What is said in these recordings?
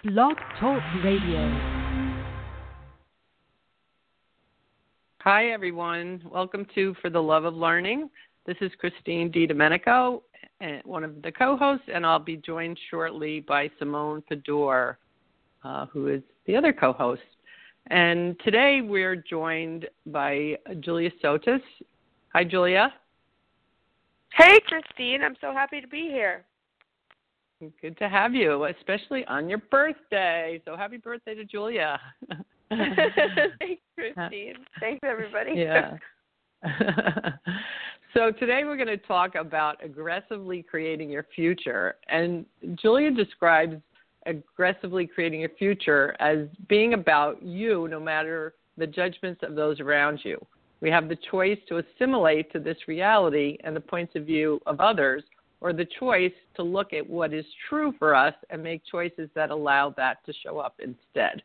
Blog Talk Radio. Hi, everyone. Welcome to For the Love of Learning. This is Christine DiDomenico, one of the co-hosts, and I'll be joined shortly by Simone Fedor, who is the other co-host. And today we're joined by Julia Sotis. Hi, Julia. Hey, Christine. I'm so happy to be here. Good to have you, especially on your birthday. So happy birthday to Julia. Thanks, Christine. Thanks, everybody. Yeah. So today we're going to talk about aggressively creating your future. And Julia describes aggressively creating your future as being about you, no matter the judgments of those around you. We have the choice to assimilate to this reality and the points of view of others, or the choice to look at what is true for us and make choices that allow that to show up instead.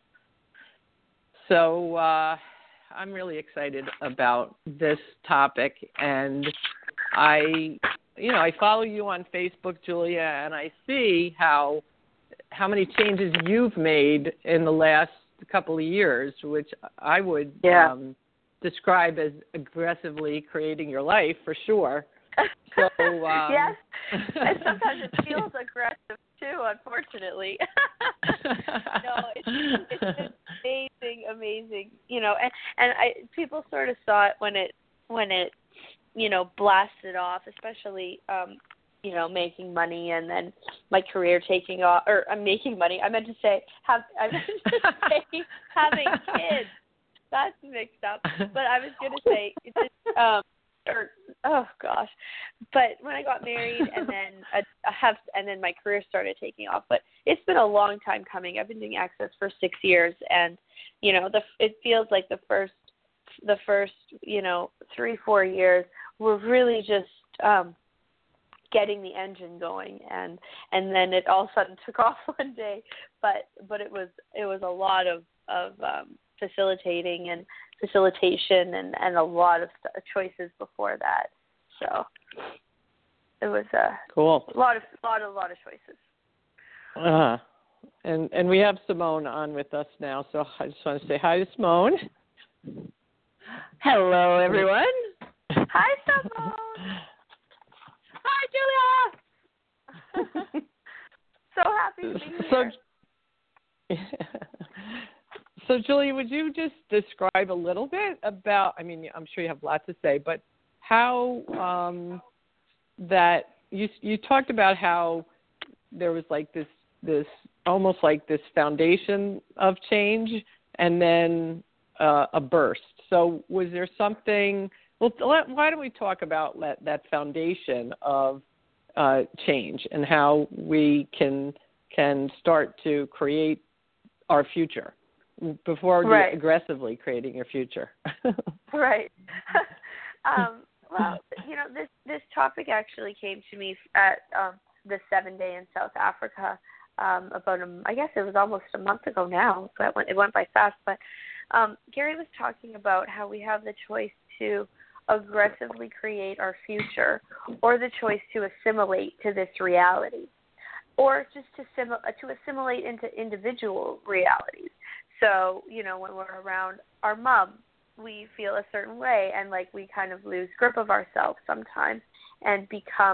So I'm really excited about this topic, and I follow you on Facebook, Julia, and I see how many changes you've made in the last couple of years, which I would describe as aggressively creating your life for sure. So, yes, and sometimes it feels aggressive too, unfortunately. No, it's amazing. You know, and people sort of saw it when it blasted off, especially making money, and then my career taking off. Or I'm making money. I meant to say having kids. That's mixed up. But I was going to say But when I got married and then my career started taking off. But it's been a long time coming. I've been doing Access for 6 years, and it feels like the first 3-4 years were really just getting the engine going, and then it all of a sudden took off one day. But it was a lot of facilitation and a lot of choices before that. So it was cool. A lot of choices. And we have Simone on with us now, so I just want to say hi to Simone. Hello, everyone. Hi, Simone. Hi, Julia. So happy to be here. So, Julia, would you just describe a little bit about, I'm sure you have lots to say, but how that you talked about how there was like this almost like this foundation of change and then a burst. So was there something, why don't we talk about that foundation of change and how we can start to create our future before aggressively creating your future. Right. Well, this topic actually came to me at the 7-day in South Africa I guess it was almost a month ago now. So it went by fast. But Gary was talking about how we have the choice to aggressively create our future, or the choice to assimilate to this reality, or just to assimilate into individual realities. So, when we're around our mom, we feel a certain way, and like we kind of lose grip of ourselves sometimes and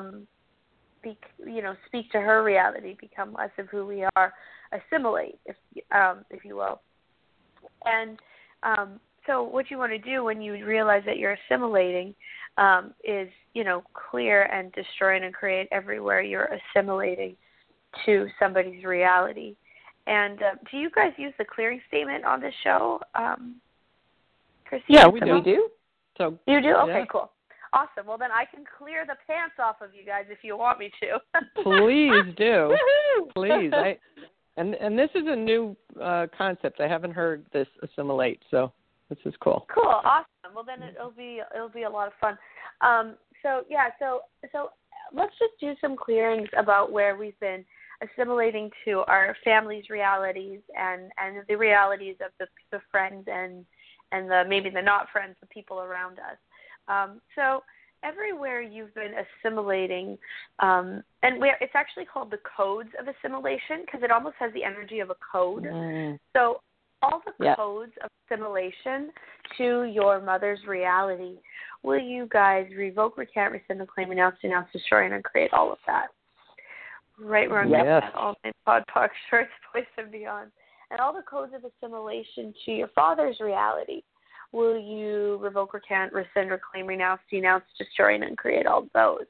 speak to her reality, become less of who we are, assimilate, if you will. And so what you want to do when you realize that you're assimilating is, clear and destroy and create everywhere you're assimilating to somebody's reality. And do you guys use the clearing statement on this show, Christine? Yeah, we do. So you do? Okay, cool. Awesome. Well, then I can clear the pants off of you guys if you want me to. Please do. Please. And this is a new concept. I haven't heard this assimilate, so this is cool. Cool. Awesome. Well, then it'll be a lot of fun. So let's just do some clearings about where we've been assimilating to our family's realities and the realities of the friends and maybe the not friends, the people around us. So everywhere you've been assimilating, it's actually called the codes of assimilation because it almost has the energy of a code. So all the codes of assimilation to your mother's reality, will you guys revoke, recant, rescind, claim, renounce, denounce, destroy, and uncreate all of that? Right, wrong, that, all name, pod, poc, shorts, voice, and beyond. And all the codes of assimilation to your father's reality, will you revoke, recant, rescind, reclaim, renounce, denounce, destroy, and uncreate all of those?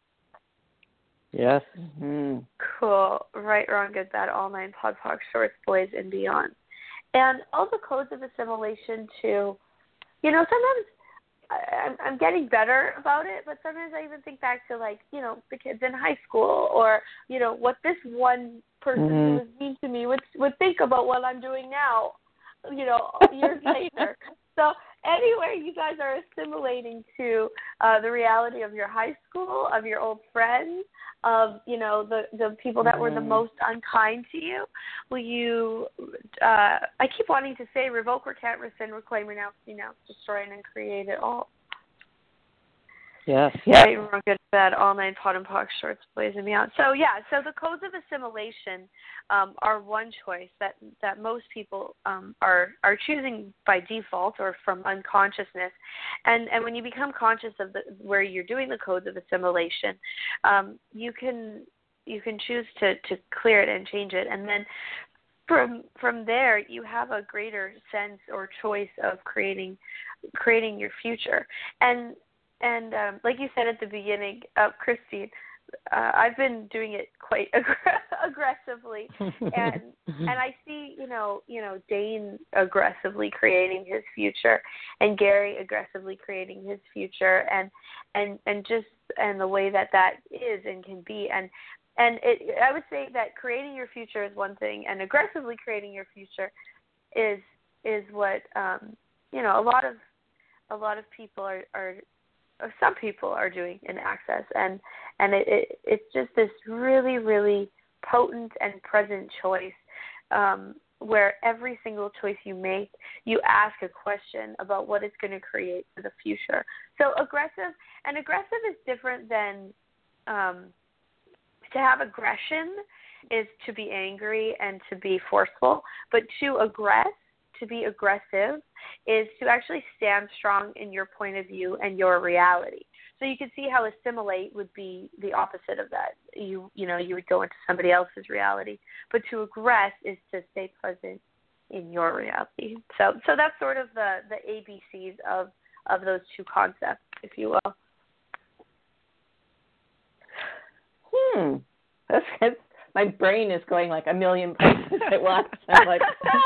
Yes. Cool. Right, wrong, good, bad, all nine, pod, poc, shorts, boys, and beyond. And all the codes of assimilation to, sometimes I'm getting better about it, but sometimes I even think back to, the kids in high school or, what this one person who was mean to me would think about what I'm doing now, years later. So anywhere you guys are assimilating to the reality of your high school, of your old friends, of, the people that were the most unkind to you, will you, I keep wanting to say revoke, recant, rescind, reclaim, renounce, denounce, destroy, and uncreate it all. Yes. Right, wrong, good, bad, all nine, pot and pox, shorts, boys, and beyond. So the codes of assimilation are one choice that most people are choosing by default or from unconsciousness. And when you become conscious of where you're doing the codes of assimilation, you can choose to clear it and change it, and then from there you have a greater sense or choice of creating your future. And like you said at the beginning, Christine, I've been doing it quite aggressively, and I see Dane aggressively creating his future, and Gary aggressively creating his future, and the way that is and can be, and I would say that creating your future is one thing, and aggressively creating your future is what a lot of people are. Some people are doing in Access, and it's just this really, really potent and present choice where every single choice you make, you ask a question about what it's going to create for the future. So aggressive is different than to have aggression is to be angry and to be forceful, but to be aggressive is to actually stand strong in your point of view and your reality. So you can see how assimilate would be the opposite of that. You would go into somebody else's reality, but to aggress is to stay present in your reality. So that's sort of the ABCs of those two concepts, if you will. That's good. My brain is going like a million places at once. I'm like,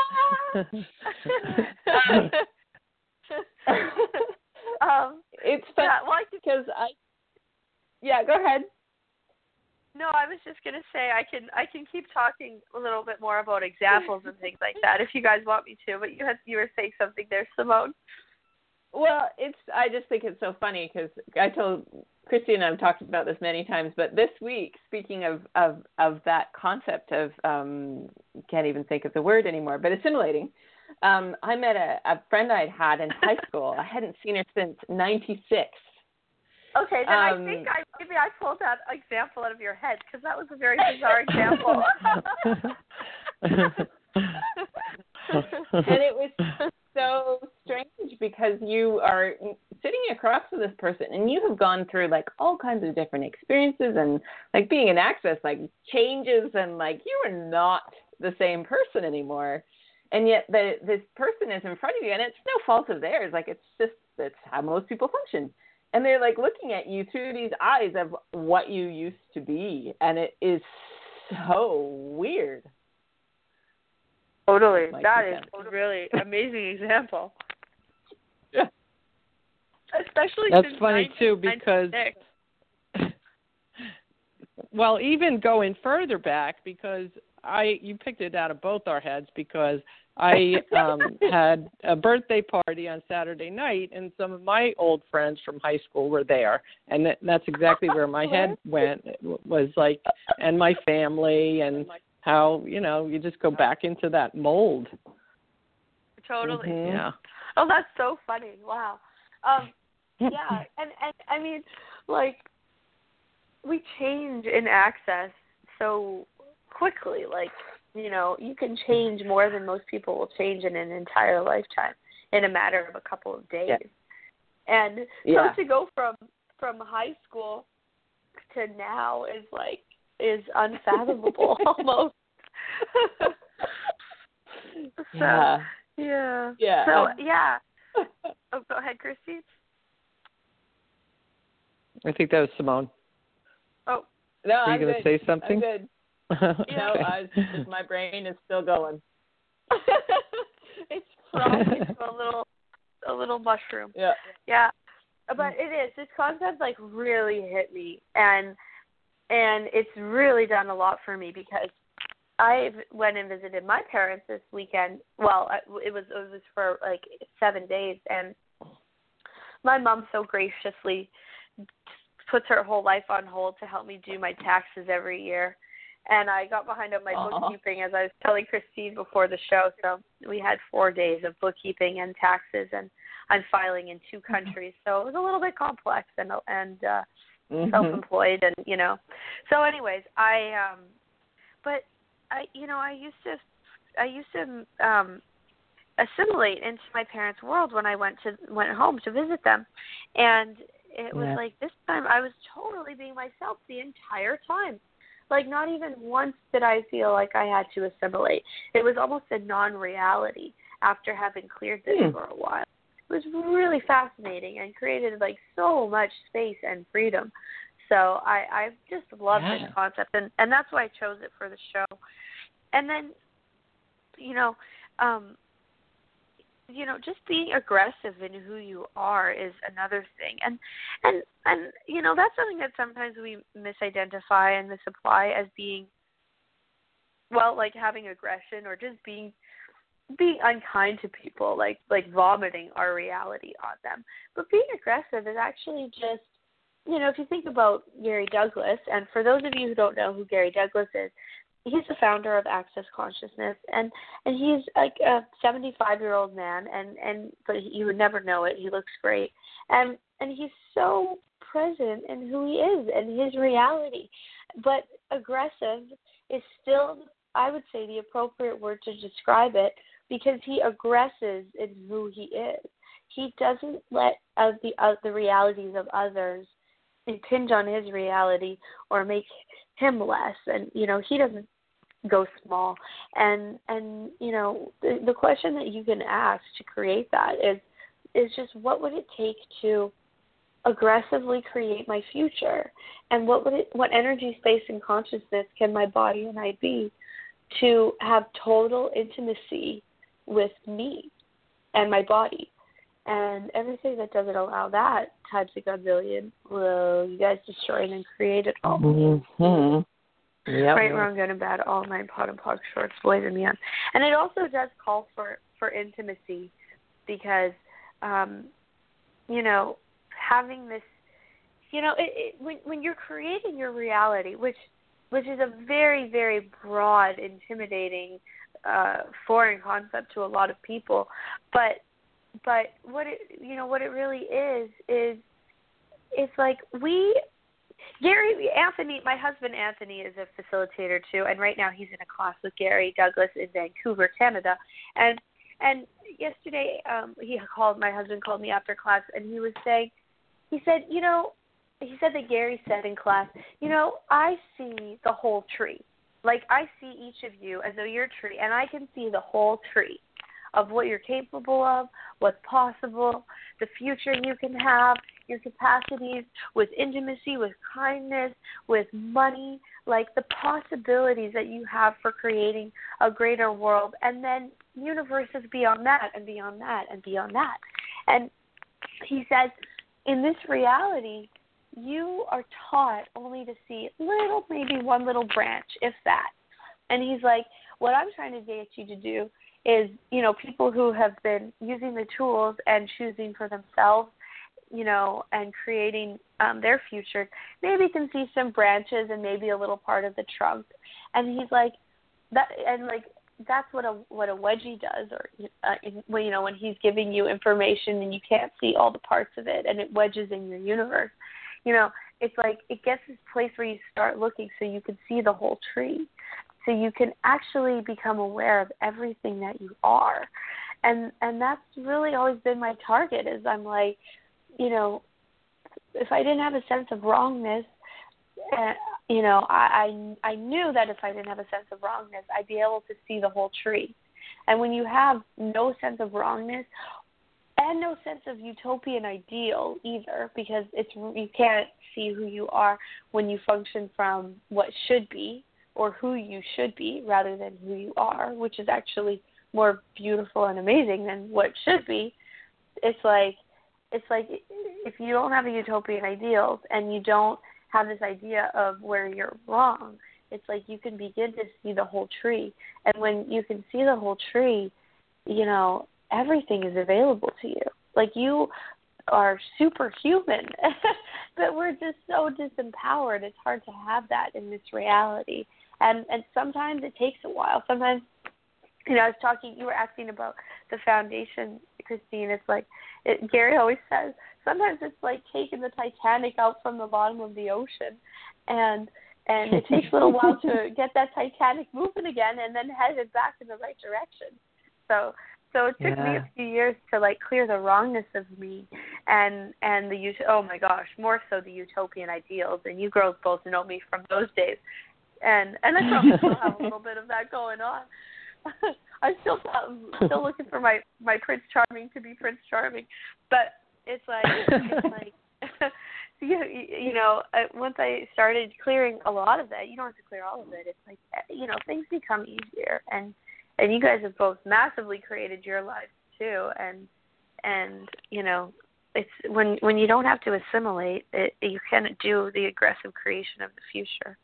it's funny because go ahead. No, I was just gonna say I can keep talking a little bit more about examples and things like that if you guys want me to. But you were saying something there, Simone. Well, I just think it's so funny because I told Christy and I've talked about this many times, but this week, speaking of that concept of can't even think of the word anymore, but assimilating, I met a friend I'd had in high school. I hadn't seen her since '96. Okay, then I think maybe I pulled that example out of your head because that was a very bizarre example. And it was so strange because you are sitting across from this person and you have gone through like all kinds of different experiences and like being in Access like changes and like you are not the same person anymore. And yet this person is in front of you and it's no fault of theirs. Like it's how most people function. And they're like looking at you through these eyes of what you used to be. And it is so weird. Totally. That is a really amazing example. Yeah. Especially That's since funny too because well, even going further back because you picked it out of both our heads because I had a birthday party on Saturday night and some of my old friends from high school were there and that's exactly where my head went. It was like and my family and how, you just go back into that mold. Totally. Mm-hmm. Yeah. Oh, that's so funny. Wow. Yeah, and I mean, like, we change in Access so quickly. Like, you know, you can change more than most people will change in an entire lifetime in a matter of a couple of days. Yeah. And so to go from high school to now is unfathomable almost. So, yeah. So, yeah. Oh, go ahead, Christy. I think that was Simone. Oh. No, Are you going to say something? I'm good. No, just my brain is still going. It's frothed into a little mushroom. Yeah. Yeah. But it is. This concept really hit me, and it's really done a lot for me because I went and visited my parents this weekend. Well, it was for 7 days, and my mom so graciously puts her whole life on hold to help me do my taxes every year. And I got behind on my bookkeeping, as I was telling Christine before the show. So we had 4 days of bookkeeping and taxes, and I'm filing in 2 countries. So it was a little bit complex and self-employed, and you know. So, anyways, I used to assimilate into my parents' world when I went home to visit them, and it was like this time I was totally being myself the entire time. Like, not even once did I feel like I had to assimilate. It was almost a non-reality after having cleared this for a while. It was really fascinating and created so much space and freedom. So I just love this concept, and that's why I chose it for the show. And then, just being aggressive in who you are is another thing. And that's something that sometimes we misidentify and misapply as being, having aggression or just being unkind to people, like vomiting our reality on them. But being aggressive is actually just, if you think about Gary Douglas, and for those of you who don't know who Gary Douglas is, he's the founder of Access Consciousness, and he's like a 75-year-old man, but you would never know it. He looks great, and he's so present in who he is and his reality. But aggressive is still, I would say, the appropriate word to describe it, because he aggresses in who he is. He doesn't let the realities of others impinge on his reality or make him less, and he doesn't go small. And the question that you can ask to create that is just, what would it take to aggressively create my future, and what energy, space, and consciousness can my body and I be to have total intimacy with me and my body? And everything that doesn't allow that types of gazillion will you guys destroy and create it all. Mm-hmm. Yep. Right, wrong, good and bad, all 9 pot and POC shorts, boys and men. And it also does call for intimacy, because, having this, when you're creating your reality, which is a very, very broad, intimidating, foreign concept to a lot of people, but what it really is it's like Anthony, my husband Anthony, is a facilitator too, and right now he's in a class with Gary Douglas in Vancouver, Canada. And yesterday, my husband called me after class, and he said that Gary said in class, I see the whole tree. Like, I see each of you as though you're a tree, and I can see the whole tree of what you're capable of, what's possible, the future you can have, your capacities with intimacy, with kindness, with money, like the possibilities that you have for creating a greater world, and then universes beyond that and beyond that and beyond that. And he says, in this reality, you are taught only to see maybe one little branch, if that. And he's like, what I'm trying to get you to do is, people who have been using the tools and choosing for themselves, and creating their future, maybe can see some branches and maybe a little part of the trunk. And he's like, that, and like, that's what a wedgie does, or when he's giving you information and you can't see all the parts of it, and it wedges in your universe. It's like it gets this place where you start looking so you can see the whole tree, so you can actually become aware of everything that you are, and that's really always been my target. Is I'm like, if I didn't have a sense of wrongness. I knew that if I didn't have a sense of wrongness, I'd be able to see the whole tree. And when you have no sense of wrongness and no sense of utopian ideal either, because you can't see who you are when you function from what should be or who you should be rather than who you are, which is actually more beautiful and amazing than what should be. It's like if you don't have a utopian ideals and you don't have this idea of where you're wrong, it's like you can begin to see the whole tree. And when you can see the whole tree, everything is available to you. Like you are superhuman, but we're just so disempowered. It's hard to have that in this reality. And sometimes it takes a while. Sometimes, you were asking about the foundation, Christine. It's like, Gary always says, sometimes it's like taking the Titanic out from the bottom of the ocean, and it takes a little while to get that Titanic moving again and then headed back in the right direction. So it took me a few years to like clear the wrongness of me and more so the utopian ideals. And you girls both know me from those days, and I probably still have a little bit of that going on. I'm still looking for my Prince Charming to be Prince Charming, but it's like once I started clearing a lot of that, you don't have to clear all of it. It's like things become easier, and you guys have both massively created your lives too, and it's when you don't have to assimilate it, you can do the aggressive creation of the future.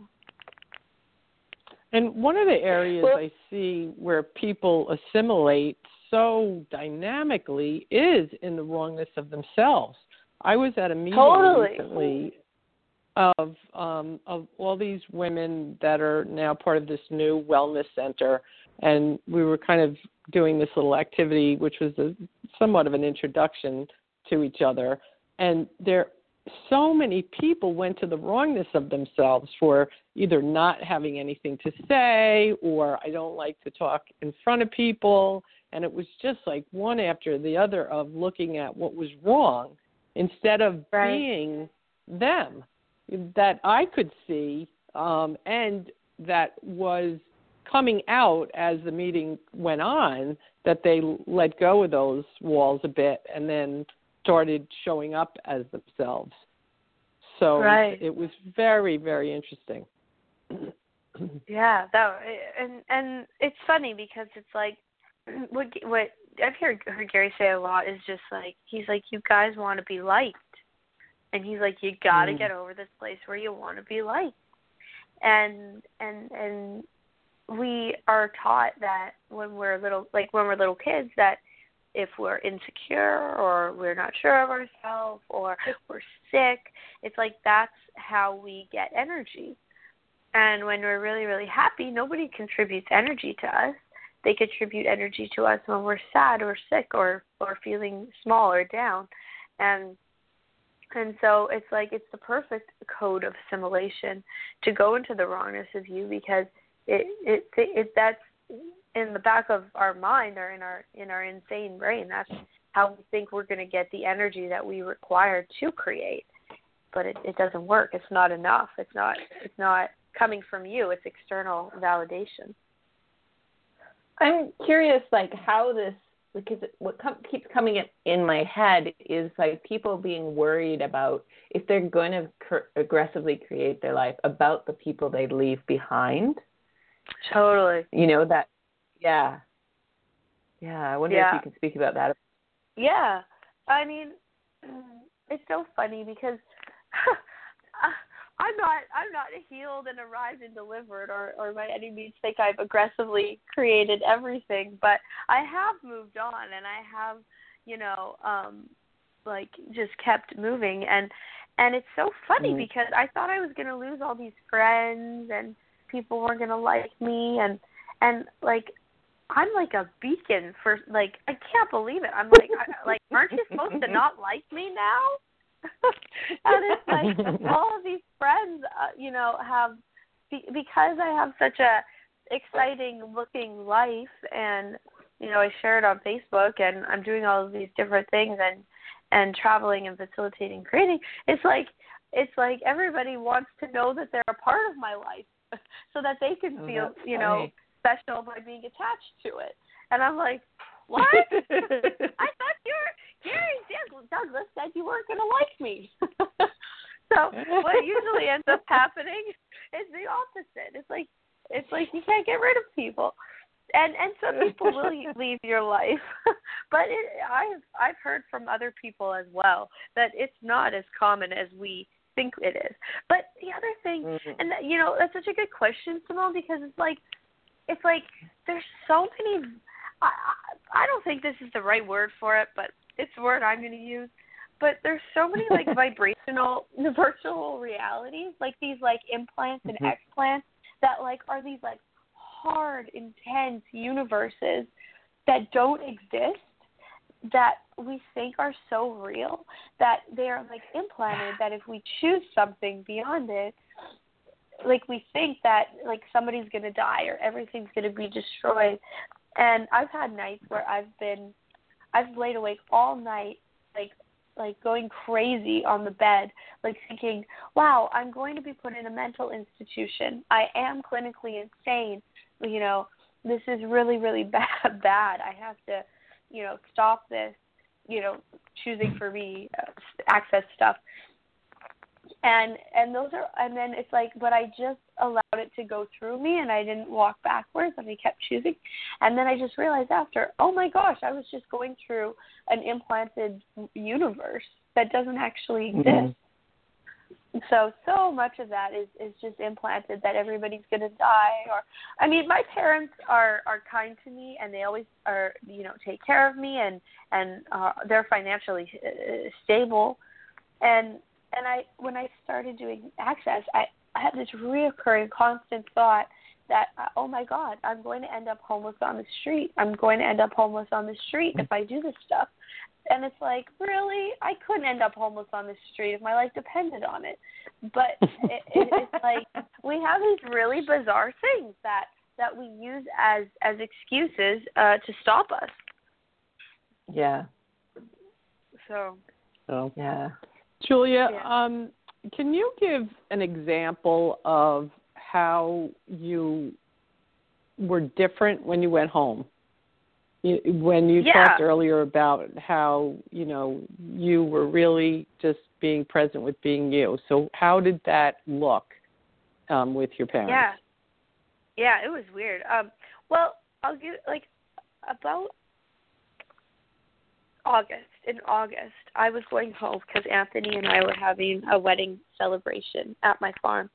And one of the areas I see where people assimilate so dynamically is in the wrongness of themselves. I was at a meeting recently of all these women that are now part of this new wellness center, and we were kind of doing this little activity, which was somewhat of an introduction to each other. And so many people went to the wrongness of themselves for either not having anything to say or I don't like to talk in front of people. And it was just like one after the other of looking at what was wrong instead of being them that I could see and that was coming out as the meeting went on, that they let go of those walls a bit and then started showing up as themselves. So it was very, very interesting. Yeah, and it's funny because it's like what I've heard Gary say a lot is just like, he's like, you guys want to be liked, and he's like, you got to get over this place where you want to be liked, and we are taught that when we're little kids, that if we're insecure or we're not sure of ourselves or we're sick, it's like that's how we get energy. And when we're really, really happy, nobody contributes energy to us. They contribute energy to us when we're sad or sick or feeling small or down. And so it's like it's the perfect code of assimilation to go into the wrongness of you, because that's in the back of our mind or in our insane brain. That's how we think we're going to get the energy that we require to create. But it doesn't work. It's not enough. It's not coming from you. It's external validation. I'm curious, like, how this, because what keeps coming in my head is like people being worried about if they're going to aggressively create their life, about the people they leave behind. Totally. That. Yeah. I wonder if you can speak about that. Yeah. I mean, it's so funny because I'm not healed and arrived and delivered or by any means think I've aggressively created everything, but I have moved on, and I have, just kept moving, and it's so funny because I thought I was going to lose all these friends and people weren't going to like me, and And like, I'm like a beacon for, like, I can't believe it. I'm like, aren't you supposed to not like me now? And it's like all of these friends, have, because I have such a exciting looking life, and I share it on Facebook, and I'm doing all of these different things, and traveling and facilitating creating. It's like everybody wants to know that they're a part of my life, so that they can feel special by being attached to it. And I'm like, what? I thought Gary Douglas said you weren't going to like me. So what usually ends up happening is the opposite. It's like you can't get rid of people, and some people will leave your life, but I've heard from other people as well that it's not as common as we think it is. But the other thing, and that's such a good question, Simone, because it's like there's so many. I don't think this is the right word for it, but it's the word I'm going to use. But there's so many like vibrational virtual realities, like these like implants and explants that like are these like hard, intense universes that don't exist, that we think are so real, that they are like implanted, that if we choose something beyond it, like we think that like somebody's going to die or everything's going to be destroyed. And I've had nights where I've laid awake all night, like going crazy on the bed, like thinking, wow, I'm going to be put in a mental institution. I am clinically insane. This is really, really bad. I have to, stop this, choosing for me access stuff. And then it's like, but I just allowed it to go through me, and I didn't walk backwards, and I kept choosing. And then I just realized after, oh my gosh, I was just going through an implanted universe that doesn't actually exist. So much of that is just implanted, that everybody's going to die. Or, I mean, my parents are kind to me, and they always are, take care of me, and they're financially stable. And when I started doing Access, I had this reoccurring constant thought that, oh my God, I'm going to end up homeless on the street. I'm going to end up homeless on the street if I do this stuff. And it's like, really? I couldn't end up homeless on the street if my life depended on it. But it's like we have these really bizarre things that we use as excuses to stop us. Yeah. So. Yeah. Julia, can you give an example of how you were different when you went home? When you talked earlier about how, you were really just being present with being you. So how did that look with your parents? Yeah, it was weird. Well, I'll give, about August. In August, I was going home because Anthony and I were having a wedding celebration at my farm.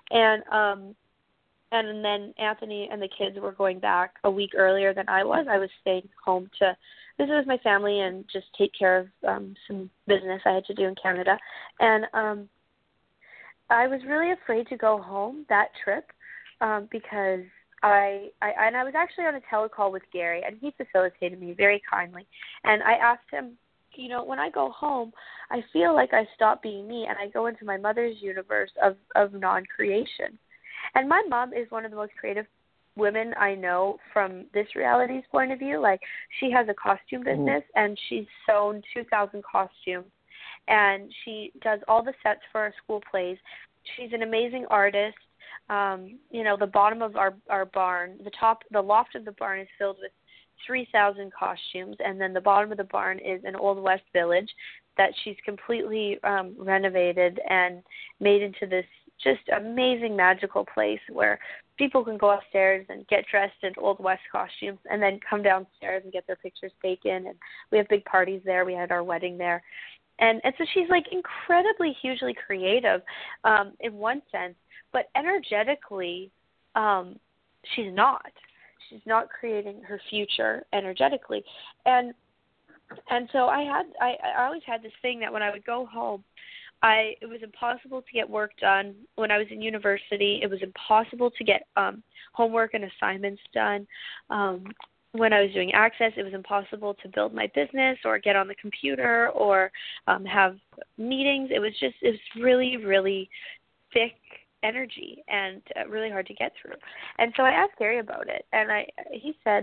And then Anthony and the kids were going back a week earlier than I was. I was staying home to visit with my family and just take care of some business I had to do in Canada. And I was really afraid to go home that trip because I was actually on a telecall with Gary, and he facilitated me very kindly. And I asked him, when I go home, I feel like I stop being me and I go into my mother's universe of non-creation. And my mom is one of the most creative women I know from this reality's point of view. Like, she has a costume business, and she's sewn 2,000 costumes, and she does all the sets for our school plays. She's an amazing artist. The bottom of our barn, the loft of the barn is filled with 3,000 costumes, and then the bottom of the barn is an Old West village that she's completely renovated and made into this just amazing, magical place where people can go upstairs and get dressed in Old West costumes and then come downstairs and get their pictures taken. And we have big parties there. We had our wedding there. And so she's like incredibly, hugely creative in one sense, but energetically, she's not. She's not creating her future energetically. And so I always had this thing that when I would go home, It was impossible to get work done when I was in university. It was impossible to get homework and assignments done. When I was doing Access, it was impossible to build my business or get on the computer or have meetings. It was really, really thick energy and really hard to get through. And so I asked Gary about it, and he said,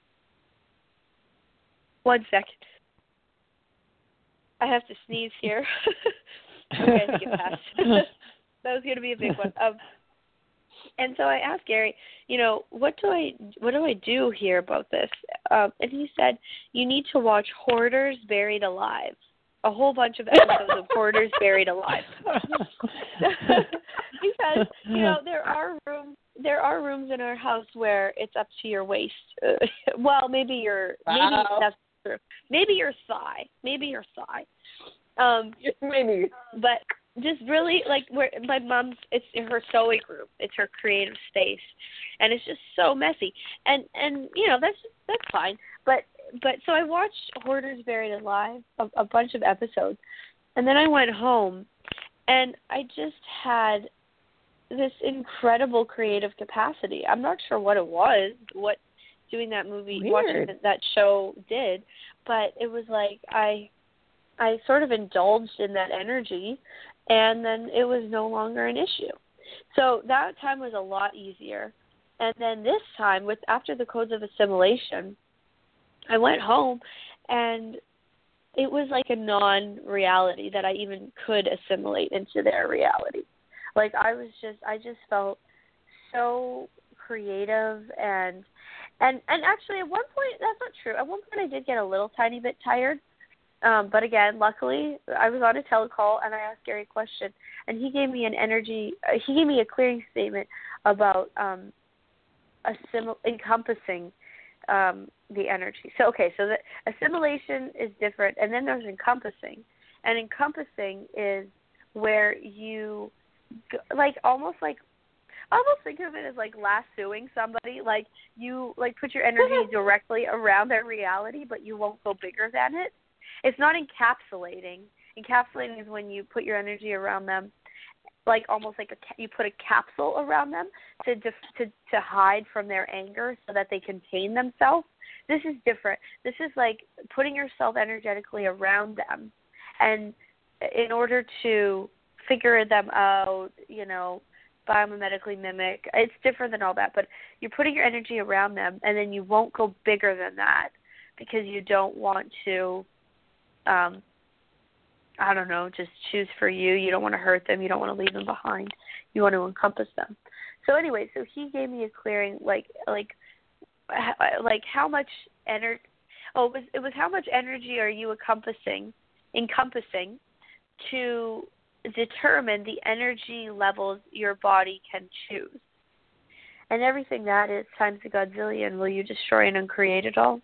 1 second. I have to sneeze here. Okay, I think it passed. That was going to be a big one. And so I asked Gary, what do I do here about this? And he said, you need to watch Hoarders Buried Alive, a whole bunch of episodes of Hoarders Buried Alive. Because there are rooms in our house where it's up to your waist. Well, maybe that's true. Maybe your thigh. Maybe. But just really where my mom's, it's her sewing room, it's her creative space, and it's just so messy, and that's fine. But so I watched Hoarders Buried Alive, a bunch of episodes, and then I went home, and I just had this incredible creative capacity. I'm not sure what it was, what doing that movie, watching that show did, but it was like I sort of indulged in that energy, and then it was no longer an issue. So that time was a lot easier. And then this time, after the Codes of Assimilation, I went home, and it was like a non-reality that I even could assimilate into their reality. Like I just felt so creative and actually at one point, that's not true. At one point I did get a little tiny bit tired. But again, luckily, I was on a telecall, and I asked Gary a question, and he gave me a clearing statement about encompassing the energy. So the assimilation is different, and then there's encompassing. And encompassing is where you, almost think of it as like lassoing somebody. Like you put your energy directly around their reality, but you won't go bigger than it. It's not encapsulating. Encapsulating is when you put your energy around them, almost like you put a capsule around them to hide from their anger so that they contain themselves. This is different. This is like putting yourself energetically around them, and in order to figure them out, biomimetically mimic. It's different than all that, but you're putting your energy around them, and then you won't go bigger than that because you don't want to. I don't know, just choose for you. You don't want to hurt them. You don't want to leave them behind. You want to encompass them. So anyway, so he gave me a clearing, like how much energy. Oh, it was how much energy are you encompassing to determine the energy levels your body can choose. And everything that is times a godzillion. Will you destroy and uncreate it all?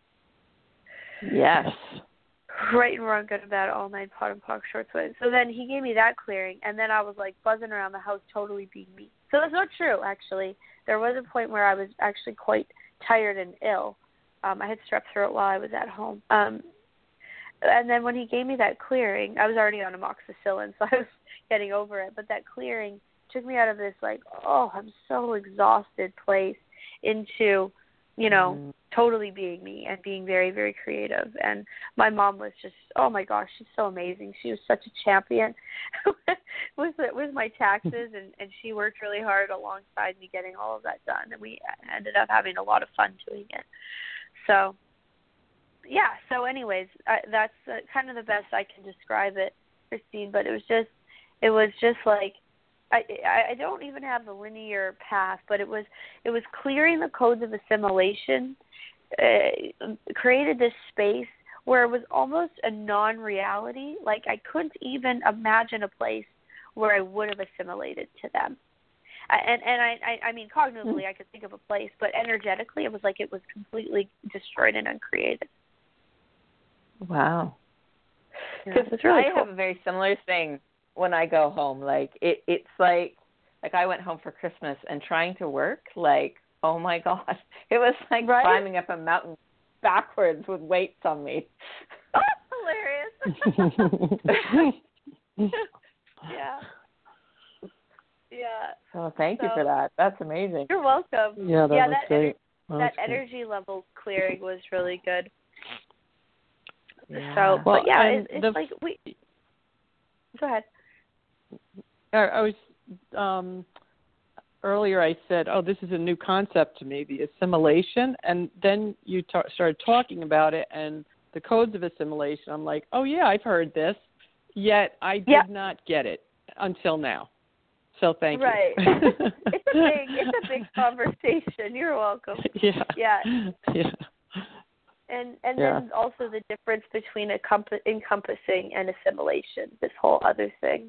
Yes. Right and wrong, good and bad, all nine pot and pock short sweat. So then he gave me that clearing, and then I was buzzing around the house, totally being me. So that's not true, actually. There was a point where I was actually quite tired and ill. I had strep throat while I was at home. And then when he gave me that clearing, I was already on amoxicillin, so I was getting over it. But that clearing took me out of this I'm so exhausted place into, totally being me and being very, very creative. And my mom was just, oh my gosh, she's so amazing. She was such a champion with my taxes, and she worked really hard alongside me getting all of that done. And we ended up having a lot of fun doing it. So, yeah. So anyways, that's kind of the best I can describe it, Christine. But it was just like, I don't even have the linear path, but it was clearing the codes of assimilation, created this space where it was almost a non-reality. Like I couldn't even imagine a place where I would have assimilated to them. I mean, cognitively I could think of a place, but energetically it was like it was completely destroyed and uncreated. Wow. Because I have a very similar thing when I go home. It's like I went home for Christmas and trying to work, oh my God, it was like climbing up a mountain backwards with weights on me. Hilarious. Yeah. Yeah. So thank you for that. That's amazing. You're welcome. Yeah, that was great. That energy level clearing was really good. Yeah. So, well, but yeah, it's like we. Go ahead. I was earlier. I said, "Oh, this is a new concept to me, the assimilation," and then you started talking about it and the codes of assimilation. I'm like, "Oh yeah, I've heard this," yet I did not get it until now. So thank you. Right. It's a big conversation. You're welcome. Yeah. Yeah. Yeah. And then also the difference between encompassing and assimilation, this whole other thing.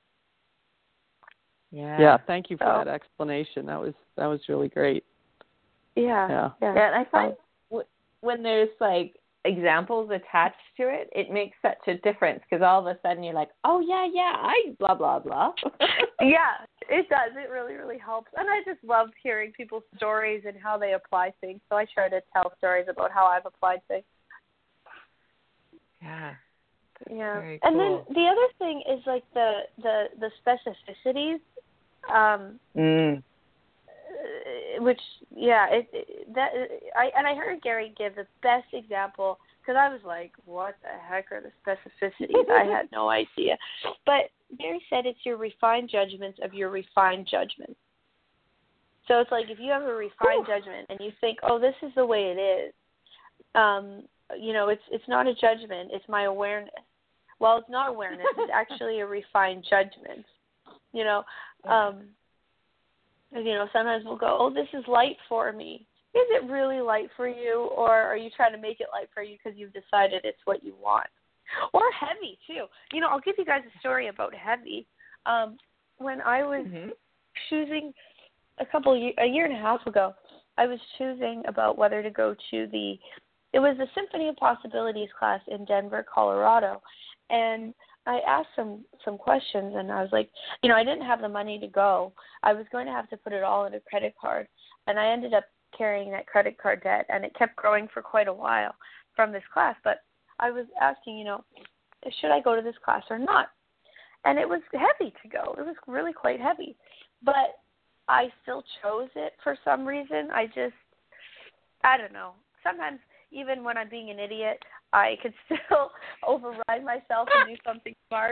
Yeah. Yeah, thank you for that explanation. That was really great. Yeah. And I find when there's like examples attached to it, it makes such a difference because all of a sudden you're like, oh yeah, I blah blah blah. Yeah, it does. It really, really helps. And I just love hearing people's stories and how they apply things. So I try to tell stories about how I've applied things. Yeah. Yeah. Very And cool. then the other thing is like the specificities. Which I heard Gary give the best example because I was like, what the heck are the specificities? I had no idea. But Gary said it's your refined judgments of your refined judgments. So it's like if you have a refined judgment and you think, oh, this is the way it is, it's not a judgment, it's my awareness. Well, it's not awareness, it's actually a refined judgment. Sometimes we'll go, oh, this is light for me. Is it really light for you, or are you trying to make it light for you because you've decided it's what you want? Or heavy, too. I'll give you guys a story about heavy. When I was choosing a year and a half ago, I was choosing about whether to go to the Symphony of Possibilities class in Denver, Colorado. And I asked some questions, and I was like, I didn't have the money to go. I was going to have to put it all in a credit card, and I ended up carrying that credit card debt, and it kept growing for quite a while from this class. But I was asking, should I go to this class or not? And it was heavy to go. It was really quite heavy. But I still chose it for some reason. I don't know. Sometimes even when I'm being an idiot, I could still override myself and do something smart.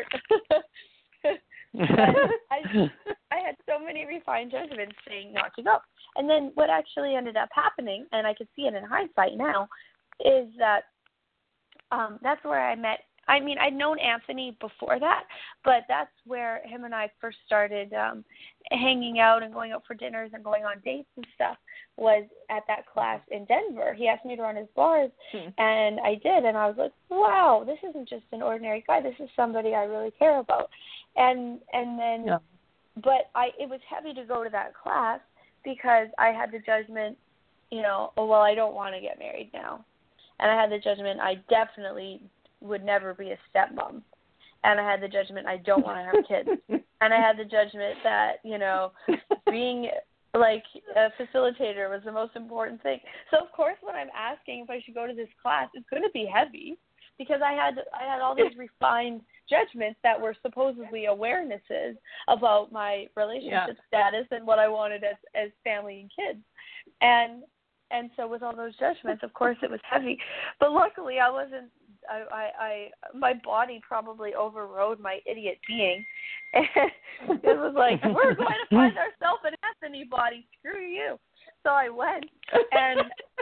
I had so many refined judgments saying not to go. And then what actually ended up happening, and I can see it in hindsight now, is that that's where I met. I mean, I'd known Anthony before that, but that's where him and I first started hanging out and going out for dinners and going on dates and stuff, was at that class in Denver. He asked me to run his bars, and I did, and I was like, wow, this isn't just an ordinary guy. This is somebody I really care about. And then, but it was heavy to go to that class because I had the judgment, oh, well, I don't want to get married now. And I had the judgment I definitely would never be a stepmom. And I had the judgment I don't want to have kids. And I had the judgment that, being like a facilitator was the most important thing. So of course when I'm asking if I should go to this class, it's going to be heavy because I had all these refined judgments that were supposedly awarenesses about my relationship status and what I wanted as family and kids. And so with all those judgments, of course it was heavy. But luckily I wasn't my body probably overrode my idiot being. And it was like, we're going to find ourselves an Anthony body. Screw you. So I went, and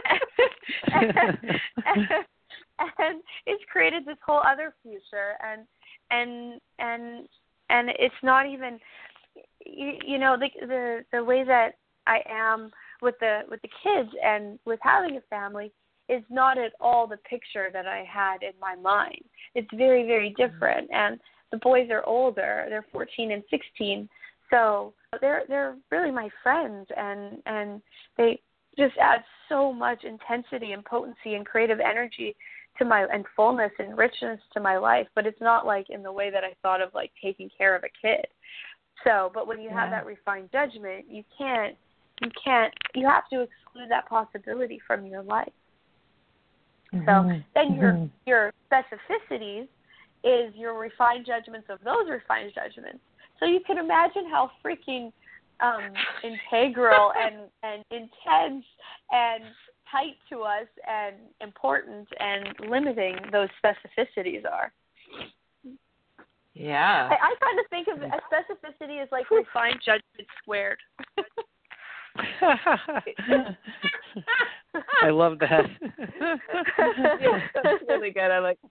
it's created this whole other future. And it's not even, the way that I am with the kids and with having a family is not at all the picture that I had in my mind. It's very, very different. And the boys are older. They're 14 and 16. So they're really my friends, and they just add so much intensity and potency and creative energy to and fullness and richness to my life. But it's not like in the way that I thought of like taking care of a kid. So, but when you have that refined judgment, you have to exclude that possibility from your life. So then your specificities is your refined judgments of those refined judgments. So you can imagine how freaking integral and intense and tight to us and important and limiting those specificities are. Yeah. I kind of think of a specificity as like refined judgment squared. I love that. Yeah, that's really good. I like.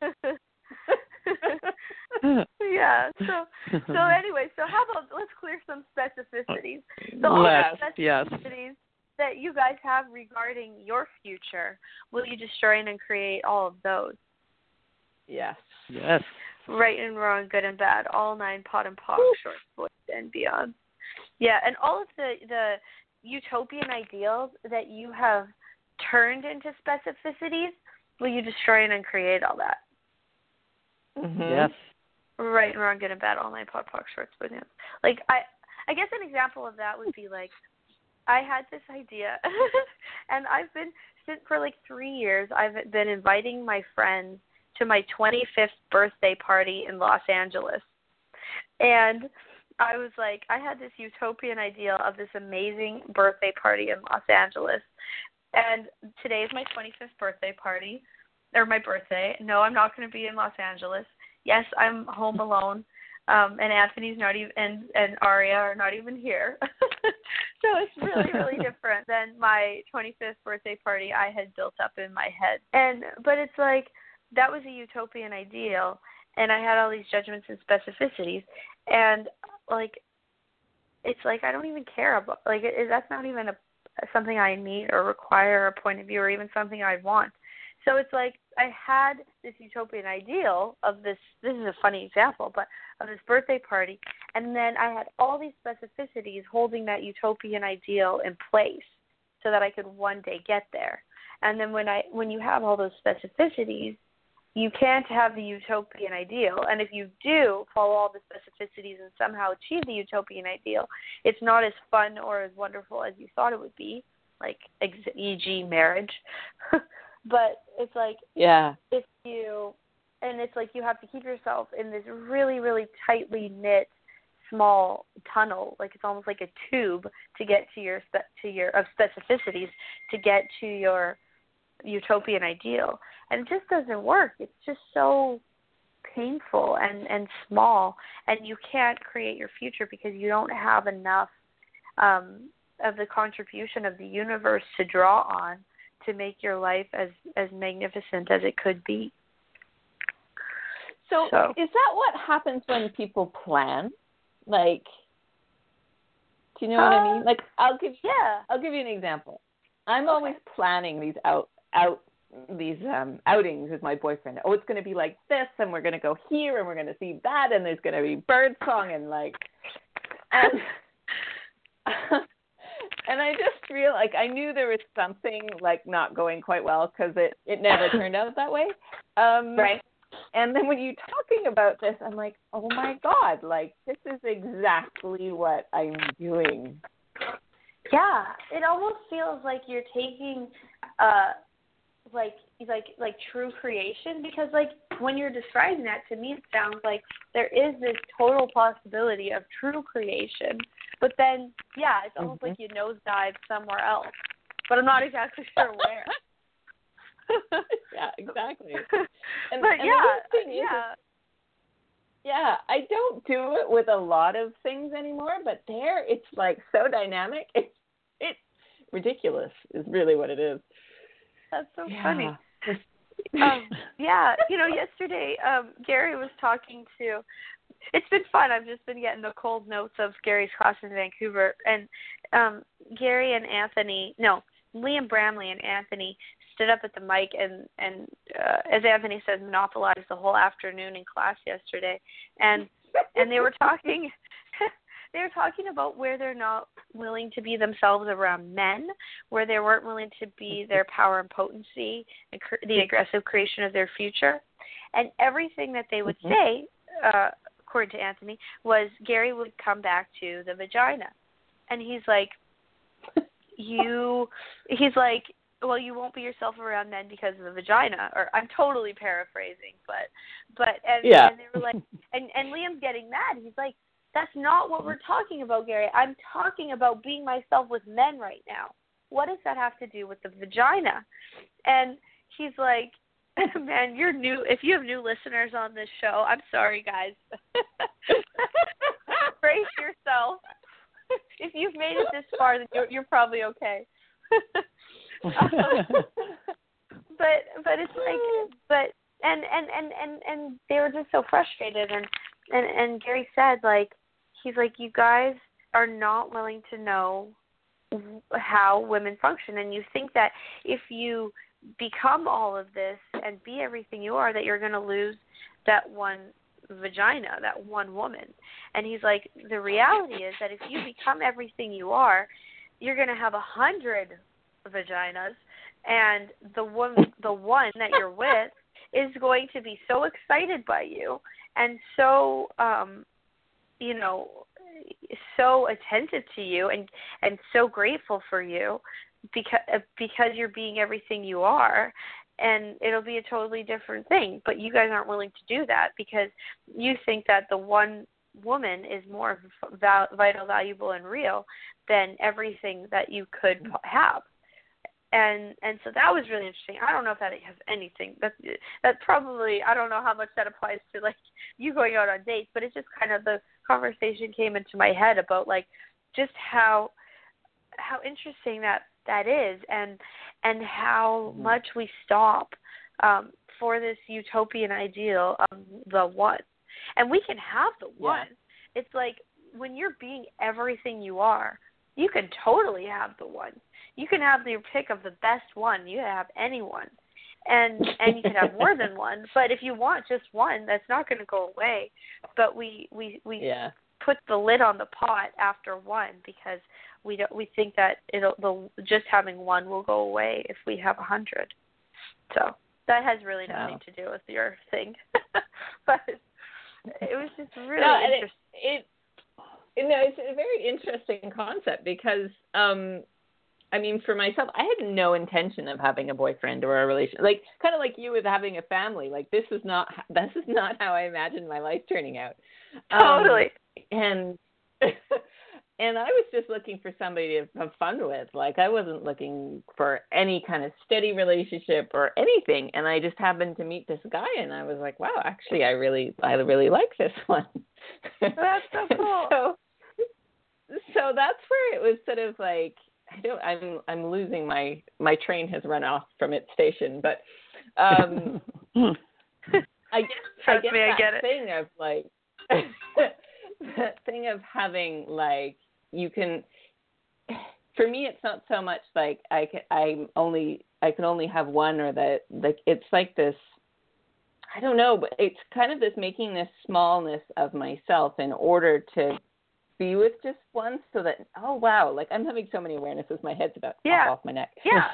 Yeah. So anyway, so how about let's clear some specificities. So all Let's, the yes. specificities that you guys have regarding your future, will you destroy and create all of those? Yes. Yes. Right and wrong, good and bad, all 9 pot and pock, short, voice, and beyond. Yeah, and all of the utopian ideals that you have turned into specificities, will you destroy and uncreate all that? Mm-hmm. Yes. Right and wrong, good and bad, all 9 pot, pock, short, voice, and like I guess an example of that would be like I had this idea, and I've been for like 3 years. I've been inviting my friends to my 25th birthday party in Los Angeles. And I was like, I had this utopian ideal of this amazing birthday party in Los Angeles. And today is my 25th birthday party, or my birthday. No, I'm not going to be in Los Angeles. Yes, I'm home alone. And Anthony's not even, and Aria are not even here. So it's really, really different than my 25th birthday party I had built up in my head. But it's like, that was a utopian ideal, and I had all these judgments and specificities, and like, it's like I don't even care about that's not even something I need or require or a point of view or even something I want. So it's like I had this utopian ideal of this. This is a funny example, but of this birthday party, and then I had all these specificities holding that utopian ideal in place, so that I could one day get there. And then when you have all those specificities, you can't have the utopian ideal. And if you do follow all the specificities and somehow achieve the utopian ideal, it's not as fun or as wonderful as you thought it would be, like e.g. marriage. But it's like, Yeah. It's like you have to keep yourself in this really, really tightly knit small tunnel, like it's almost like a tube to get to your specificities to get to your utopian ideal, and it just doesn't work. It's just so painful and small, and you can't create your future because you don't have enough of the contribution of the universe to draw on to make your life as magnificent as it could be. So is that what happens when people plan? Like, do you know what I mean? Like, I'll give you an example. I'm always planning these outings with my boyfriend. Oh, it's going to be like this, and we're going to go here, and we're going to see that, and there's going to be bird song, and and I just feel like I knew there was something like not going quite well because it never turned out that way. Right. And then when you're talking about this, I'm like, oh my God, like this is exactly what I'm doing. Yeah, it almost feels like you're taking like true creation, because like when you're describing that, to me it sounds like there is this total possibility of true creation, but then it's almost like you nosedive somewhere else, but I'm not exactly sure where. Yeah, exactly. And I don't do it with a lot of things anymore, but there it's like so dynamic. It's ridiculous is really what it is. That's so funny. Yesterday Gary was talking to, it's been fun. I've just been getting the cold notes of Gary's class in Vancouver, and Liam Bramley and Anthony stood up at the mic and as Anthony said, monopolized the whole afternoon in class yesterday, and they were talking they were talking about where they're not willing to be themselves around men, where they weren't willing to be their power and potency and the aggressive creation of their future, and everything that they would say, according to Anthony, was Gary would come back to the vagina, and he's like well, you won't be yourself around men because of the vagina. Or I'm totally paraphrasing, and they were like, and Liam's getting mad. He's like, that's not what we're talking about, Gary. I'm talking about being myself with men right now. What does that have to do with the vagina? And he's like, man, you're new. If you have new listeners on this show, I'm sorry, guys. Brace yourself. If you've made it this far, then you're probably okay. But it's like, and they were just so frustrated, and Gary said, like, he's like, you guys are not willing to know how women function, and you think that if you become all of this and be everything you are, that you're going to lose that one vagina, that one woman. And he's like, the reality is that if you become everything you are, you're going to have 100 vaginas, and the one that you're with is going to be so excited by you and so so attentive to you and so grateful for you because you're being everything you are, and it'll be a totally different thing. But you guys aren't willing to do that because you think that the one woman is more vital, valuable, and real than everything that you could have. And so that was really interesting. I don't know if that has anything. That probably, I don't know how much that applies to, like, you going out on dates, but it's just kind of the conversation came into my head about, like, just how interesting that is, and how much we stop for this utopian ideal of the one. And we can have the one. Yeah. It's like when you're being everything you are, you can totally have the one. You can have your pick of the best one. You can have anyone. And you can have more than one. But if you want just one, that's not going to go away. But we put the lid on the pot after one because we think that just having one will go away if we have 100. So that has really nothing to do with your thing. But it was just really interesting. It's a very interesting concept because, I mean, for myself, I had no intention of having a boyfriend or a relationship. Like, kind of like you with having a family. Like, this is not how I imagined my life turning out. Totally. And I was just looking for somebody to have fun with. Like, I wasn't looking for any kind of steady relationship or anything. And I just happened to meet this guy, and I was like, wow, actually, I really like this one. That's so cool. So that's where it was sort of like, I'm losing my train has run off from its station, but I get that thing of like that thing of having like you can. For me, it's not so much like I can only have one, or that like it's like this. I don't know, but it's kind of this making this smallness of myself in order to be with just one, so that, oh wow, like I'm having so many awarenesses, my head's about to pop off my neck. Yeah.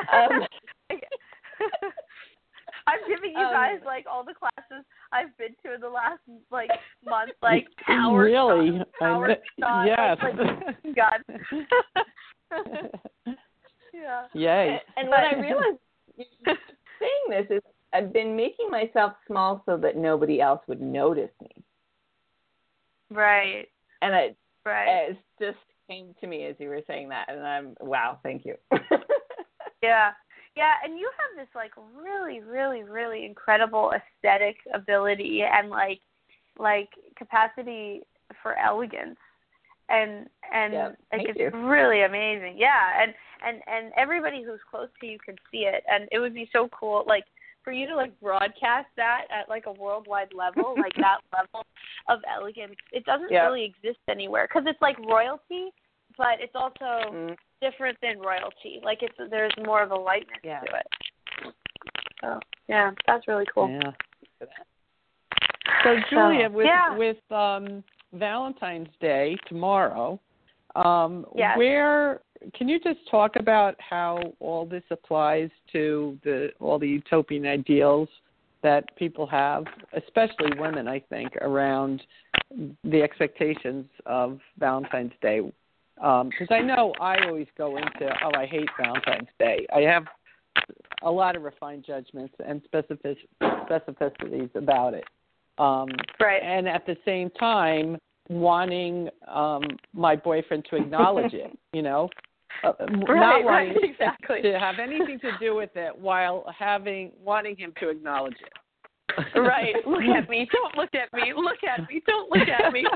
I'm giving you guys like all the classes I've been to in the last like month, like power. Really? Shot, yes. Like, God. Yeah. Yay. And what I realized saying this is I've been making myself small so that nobody else would notice me. Right. And it just came to me as you were saying that, and wow, thank you. Yeah, and you have this like really, really, really incredible aesthetic ability and like capacity for elegance, and like it's really amazing. Yeah, and everybody who's close to you can see it, and it would be so cool, like, for you to like broadcast that at like a worldwide level, like that level of elegance, it doesn't really exist anywhere because it's like royalty, but it's also different than royalty. Like there's more of a lightness to it. So yeah, that's really cool. Yeah. So Julia, with Valentine's Day tomorrow, where can you just talk about how all this applies to all the utopian ideals that people have, especially women, I think, around the expectations of Valentine's Day? Because I know I always go into, I hate Valentine's Day. I have a lot of refined judgments and specificities about it. Right. And at the same time, wanting my boyfriend to acknowledge it, not wanting exactly. to have anything to do with it while wanting him to acknowledge it. Right. Look at me. Don't look at me. Look at me. Don't look at me.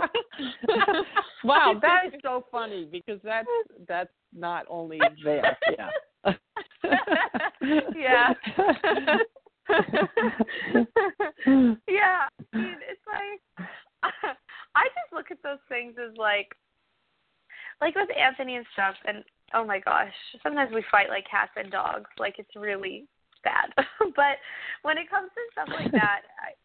Wow, that is so funny because that's not only there. Yeah. Yeah. Yeah. I mean, it's like I just look at those things as like with Anthony and stuff, and oh my gosh, sometimes we fight like cats and dogs. Like it's really bad. But when it comes to stuff like that,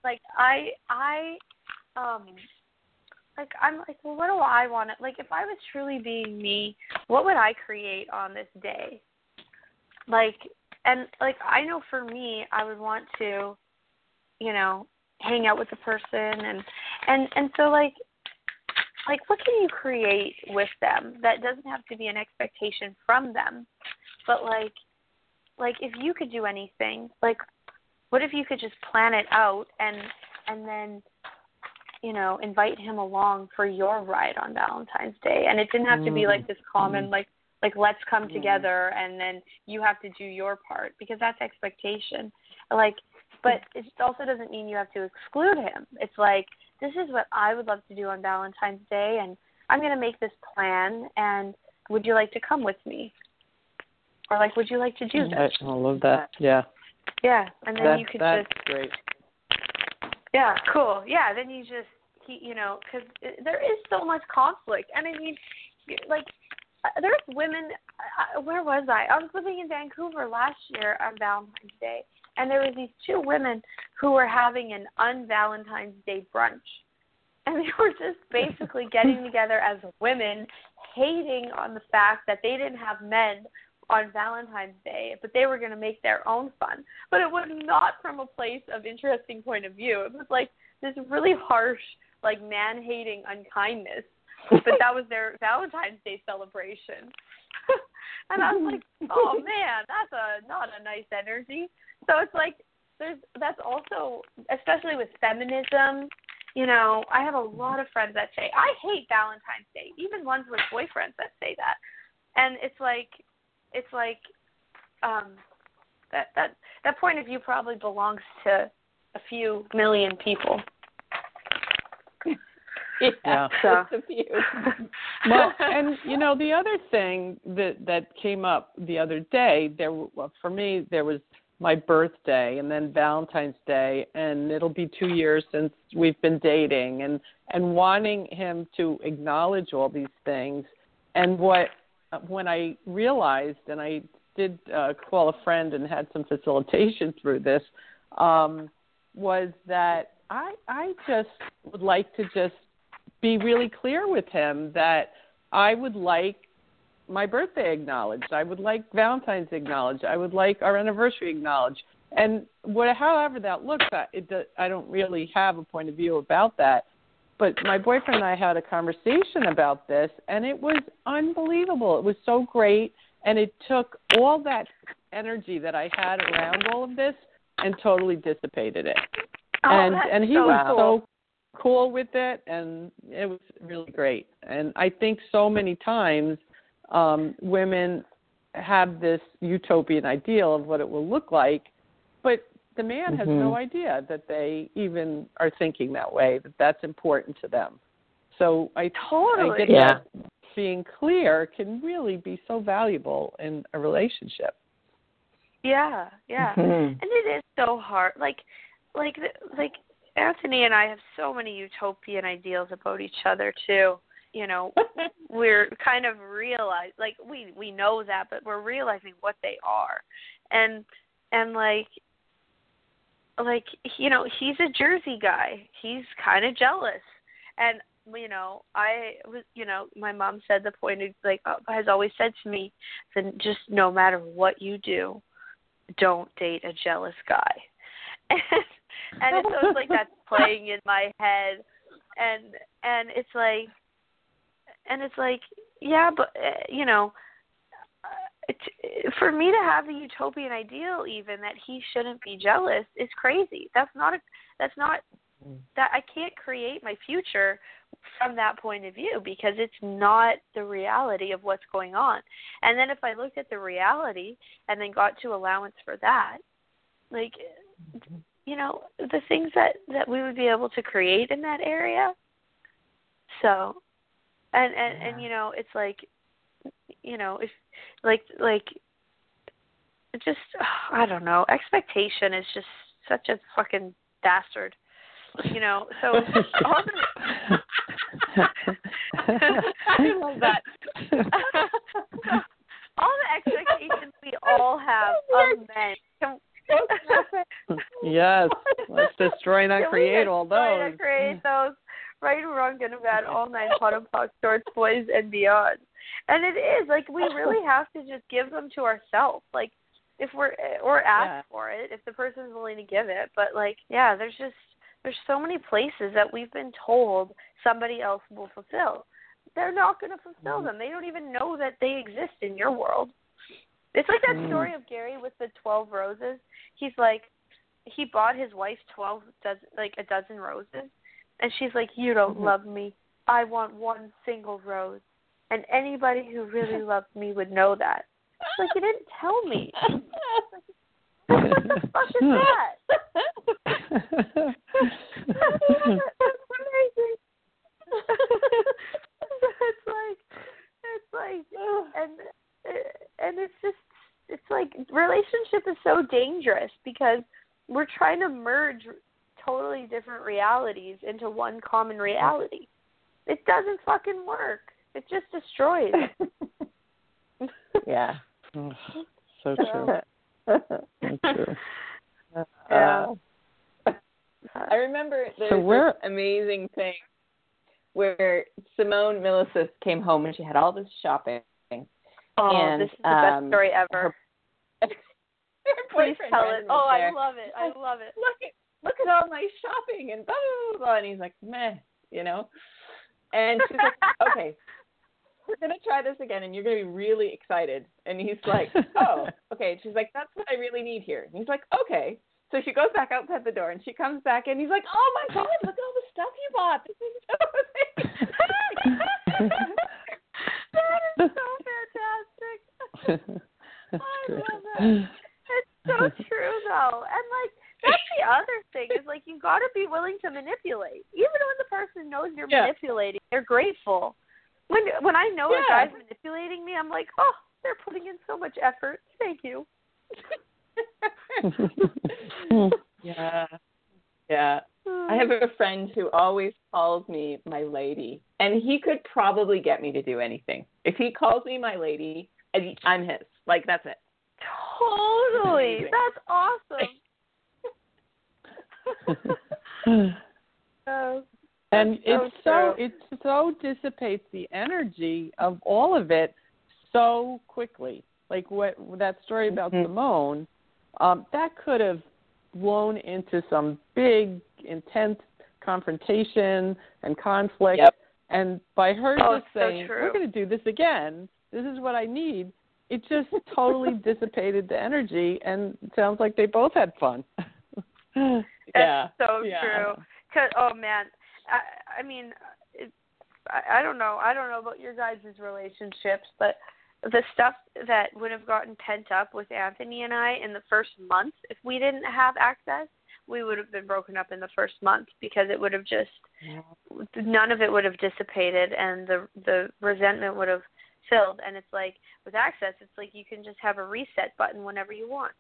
I'm like, well, what do I want to, like, if I was truly being me, what would I create on this day? Like, and like, I know for me, I would want to, hang out with the person and so like, what can you create with them that doesn't have to be an expectation from them, but like if you could do anything, like what if you could just plan it out and then invite him along for your ride on Valentine's Day, and it didn't have to be like this common like let's come together and then you have to do your part, because that's expectation. But it also doesn't mean you have to exclude him. It's like, this is what I would love to do on Valentine's Day, and I'm going to make this plan, and would you like to come with me? Or, like, would you like to do this? I love that. Yeah. Yeah, and then you could that's great. Yeah, cool. Yeah, then you just, because there is so much conflict. And I mean, like, there's women, where was I? I was living in Vancouver last year on Valentine's Day, and there were these two women who were having an un-Valentine's Day brunch. And they were just basically getting together as women, hating on the fact that they didn't have men on Valentine's Day, but they were going to make their own fun. But it was not from a place of interesting point of view. It was like this really harsh, like man-hating unkindness. But that was their Valentine's Day celebration. And I was like, oh man, that's not a nice energy. So it's like that's also, especially with feminism, I have a lot of friends that say, I hate Valentine's Day, even ones with boyfriends that say that. And it's like that point of view probably belongs to a few million people. Yeah. So. Just a few. Well, and the other thing that came up the other day, for me there was my birthday and then Valentine's Day, and it'll be 2 years since we've been dating, and wanting him to acknowledge all these things. And when I realized, and I did call a friend and had some facilitation through this, was that I just would like to just be really clear with him that I would like my birthday acknowledged. I would like Valentine's acknowledged. I would like our anniversary acknowledged. And however that looks, I don't really have a point of view about that. But my boyfriend and I had a conversation about this, and it was unbelievable. It was so great, and it took all that energy that I had around all of this and totally dissipated it. And he was so cool with it, and it was really great. And I think so many times women have this utopian ideal of what it will look like, but the man has no idea that they even are thinking that way, that that's important to them. So I get that being clear can really be so valuable in a relationship. Yeah, yeah. And it is so hard. Like Anthony and I have so many utopian ideals about each other too. We're kind of we know that, but we're realizing what they are. And he's a Jersey guy. He's kind of jealous. And, I was, my mom said the point of, has always said to me, then just no matter what you do, don't date a jealous guy. And so it's like that's playing in my head. And it's like, yeah, but for me to have the utopian ideal, even that he shouldn't be jealous, is crazy. That I can't create my future from that point of view because it's not the reality of what's going on. And then if I looked at the reality and then got to allowance for that, like, the things that we would be able to create in that area. So, and it's like, if like it just, I don't know, expectation is just such a fucking bastard, so all I love that. all the expectations we all have of men. Yes, let's destroy and create all those. Create those. Right, wrong, good and bad, all nine bottom box shorts, boys and beyond. And it is like we really have to just give them to ourselves. Like if we're or ask for it if the person's willing to give it. But like, yeah, there's so many places that we've been told somebody else will fulfill. They're not going to fulfill them. They don't even know that they exist in your world. It's like that story of Gary with the 12 roses. He's like, he bought his wife a dozen roses. And she's like, you don't love me. I want one single rose. And anybody who really loved me would know that. She's like, you didn't tell me. What the fuck is that? That's amazing. It's like, and it's like relationship is so dangerous because we're trying to merge totally different realities into one common reality. It doesn't fucking work. It just destroys. Yeah. So true. So true. I remember this amazing thing where Simone Milasas came home and she had all this shopping. Oh, and, this is the best story ever. Please tell it. Oh, I love it. I love it. Look at all my shopping and blah, blah, blah. And he's like, meh, And she's like, okay, we're going to try this again and you're going to be really excited. And he's like, oh, okay. And she's like, that's what I really need here. And he's like, okay. So she goes back outside the door and she comes back and he's like, oh my God, look at all the stuff you bought. This is so amazing. That is so fantastic. That's I great. love that. It's so true though. And like, that's the other thing is like you got to be willing to manipulate. Even when the person knows you're manipulating, they're grateful. When I know a guy's manipulating me, I'm like, oh, they're putting in so much effort. Thank you. Yeah. I have a friend who always calls me my lady, and he could probably get me to do anything. If he calls me my lady, I'm his. Like, that's it. Totally. That's awesome. And it so dissipates the energy of all of it so quickly. Like that story about Simone, that could have blown into some big, intense confrontation and conflict. Yep. And by her just saying, so we're going to do this again, this is what I need, it just totally dissipated the energy, and it sounds like they both had fun. That's so true. 'Cause, oh man, I mean, I don't know about your guys' relationships, but the stuff that would have gotten pent up with Anthony and I in the first month, if we didn't have access, we would have been broken up in the first month because it would have just none of it would have dissipated, and the resentment would have filled. And it's like with access, it's like you can just have a reset button whenever you want.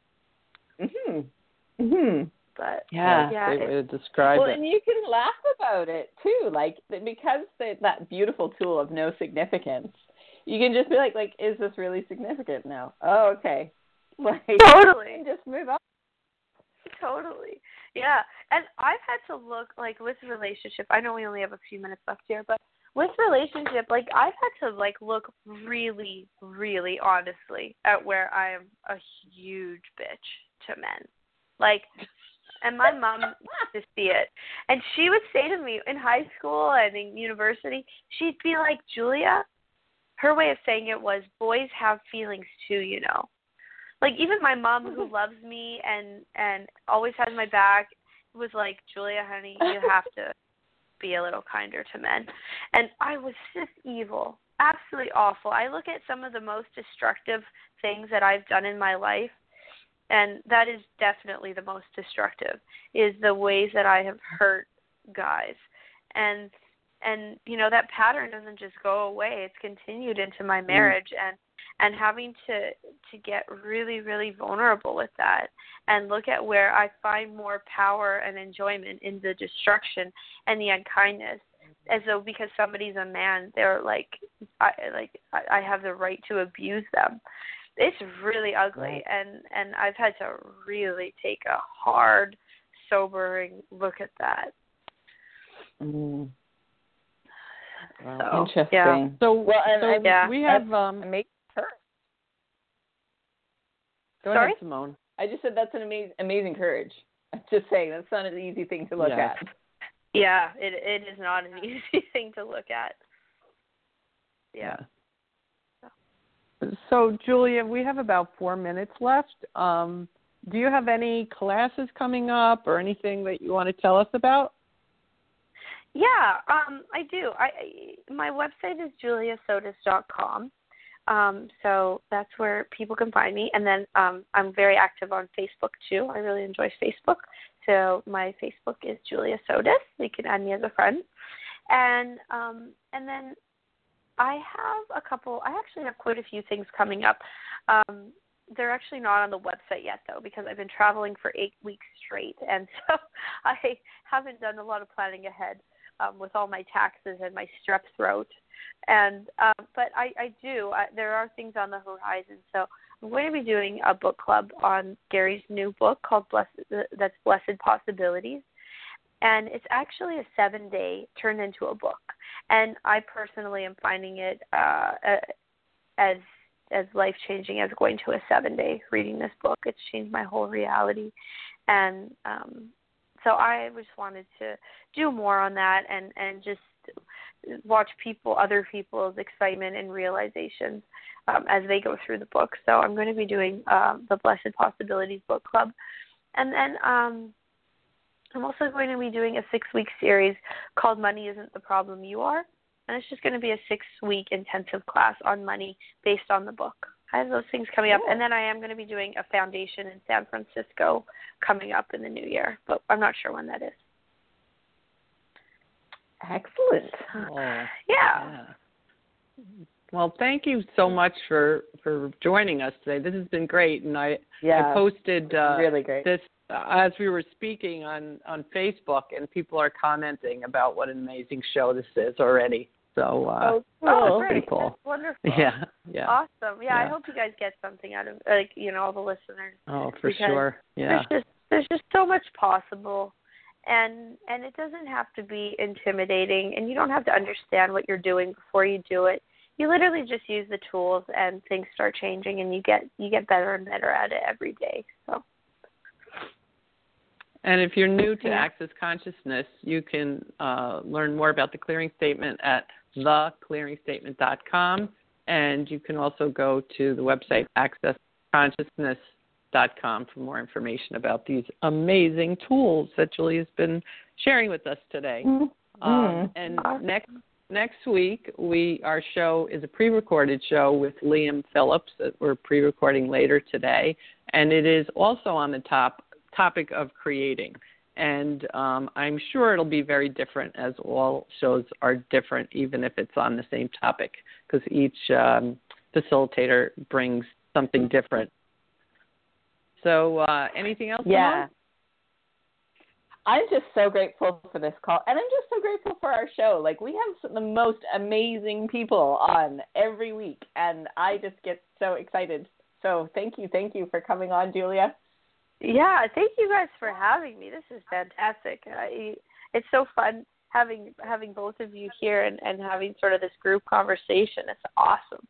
But great way to describe it. And you can laugh about it too, like because that beautiful tool of no significance. You can just be like, is this really significant now? Oh, okay. Like, totally. Just move on. Totally. Yeah. And I've had to look, like, with relationship, I know we only have a few minutes left here, but with relationship, like, I've had to, like, look really, really honestly at where I am a huge bitch to men. Like, and my mom used to see it. And she would say to me in high school and in university, she'd be like, Julia, her way of saying it was, boys have feelings too, you know. Like, even my mom, who loves me and always has my back, was like, Julia, honey, you have to be a little kinder to men. And I was just evil, absolutely awful. I look at some of the most destructive things that I've done in my life, and that is definitely the most destructive, is the ways that I have hurt guys. And you know, that pattern doesn't just go away. It's continued into my marriage, and having to get really, really vulnerable with that and look at where I find more power and enjoyment in the destruction and the unkindness, as though because somebody's a man, they're like I have the right to abuse them. It's really ugly, and I've had to really take a hard, sobering look at that. Mm. Wow. So, Interesting. yeah. We have amazing courage. Go Sorry? ahead, Simone. I just said that's an amazing courage. I'm just saying that's not an easy thing to look at. Yeah, it is not an easy thing to look at. Yeah. So, Julia, we have about 4 minutes left. Do you have any classes coming up or anything that you want to tell us about? Yeah, I do. My website is juliasotis.com. So that's where people can find me. And then I'm very active on Facebook, too. I really enjoy Facebook. So my Facebook is Julia Sotis. You can add me as a friend. And then I actually have quite a few things coming up. They're actually not on the website yet, though, because I've been traveling for 8 weeks straight. And so I haven't done a lot of planning ahead with all my taxes and my strep throat. And but I do. There are things on the horizon. So I'm going to be doing a book club on Gary's new book called Blessed Possibilities. And it's actually a 7-day turned into a book. And I personally am finding it as life-changing as going to a 7-day reading this book. It's changed my whole reality. And so I just wanted to do more on that and just watch other people's excitement and realizations as they go through the book. So I'm going to be doing the Blessed Possibilities Book Club. And then I'm also going to be doing a 6-week series called Money Isn't the Problem You Are. And it's just going to be a 6-week intensive class on money based on the book. I have those things coming up. And then I am going to be doing a foundation in San Francisco coming up in the new year. But I'm not sure when that is. Excellent. Yeah. Well, thank you so much for joining us today. This has been great. And I posted really great. this as we were speaking on Facebook, and people are commenting about what an amazing show this is already. So that's pretty cool. That's wonderful. Yeah. Awesome. Yeah, I hope you guys get something out of all the listeners. Oh, for sure. Yeah. There's just so much possible, and it doesn't have to be intimidating, and you don't have to understand what you're doing before you do it. You literally just use the tools, and things start changing, and you get better and better at it every day. So. And if you're new to Access Consciousness, you can learn more about the Clearing Statement at theclearingstatement.com. And you can also go to the website accessconsciousness.com for more information about these amazing tools that Julia's been sharing with us today. And next week, our show is a pre-recorded show with Liam Phillips that we're pre-recording later today. And it is also on the topic of creating. And I'm sure it'll be very different, as all shows are different, even if it's on the same topic, because each facilitator brings something different. So anything else? Yeah. I'm just so grateful for this call, and I'm just so grateful for our show. Like, we have the most amazing people on every week, and I just get so excited. So thank you for coming on, Julia. Yeah, thank you guys for having me. This is fantastic. It's so fun having both of you here and having sort of this group conversation. It's awesome.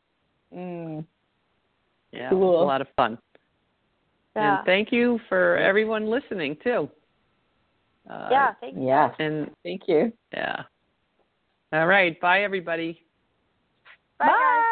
Yeah, cool. It was a lot of fun. Yeah. And thank you for everyone listening, too. Thank you. Yeah, and thank you. Yeah. All right. Bye, everybody. Bye. Guys.